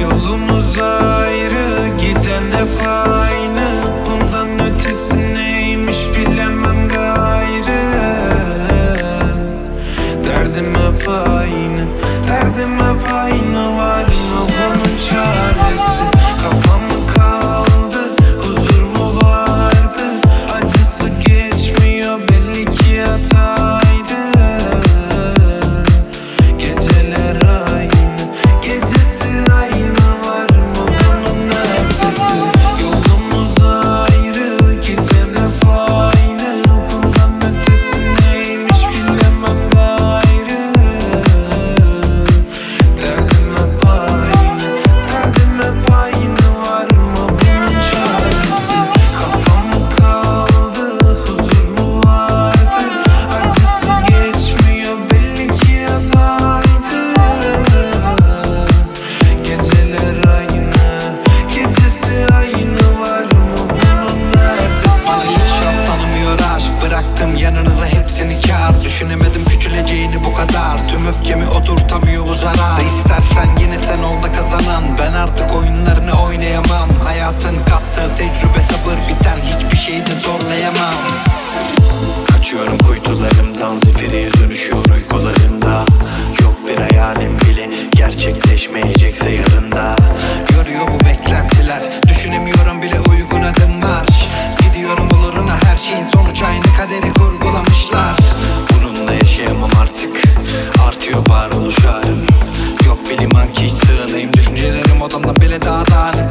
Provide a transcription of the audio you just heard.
Yolumuz ayrı, giden hep aynı. Bundan ötesi neymiş bilemem gayrı. Derdim hep aynı, derdim hep aynı. Var mı bunun çaresi? Kafam mı kaldı, huzur mu vardı? Acısı geçmiyor belli ki hataydı. Geceler aynı, gecesi aynı. Var mı bunun nefesi? Yolumuz ayrı, giden hep aynı. Bundan ötesi neymiş bilemem gayrı. Derdim hep aynı, derdim hep aynı. Var mı bunun çaresi? Kafam mı kaldı, huzur mu vardı? Acısı geçmiyor belli ki hataydı. Geceler aynı, gecesi aynı. Var mı bunun neredesi? Bana hiç şans tanımıyor aşk, bıraktım yanınıza hepsini kâr. Düşünemedim küçüleceğini bu kadar, tüm öfkemi oturtamıyor bu zarar. İstersen yine sen ol da kazanan, ben artık oyunlarını oynayamam. Hayatın kattığı tecrübe sabır, biten hiçbir şeyi de zorlayamam. Kaçıyorum kuytularımdan, zifiriye dönüşüyor uykularımda. Yok bir hayalim bile gerçekleşmeyecekse yarında. Görüyor bu beklentiler, düşünemiyorum bile uygun adım marş. Gidiyorum oluruna, her şeyin sonuç aynı, kaderi kurgulamışlar. Bununla yaşayamam artık, artıyor varoluş halim. Yok bir liman ki hiç sığınayım, düşüncelerim odamdan bile daha dağınık.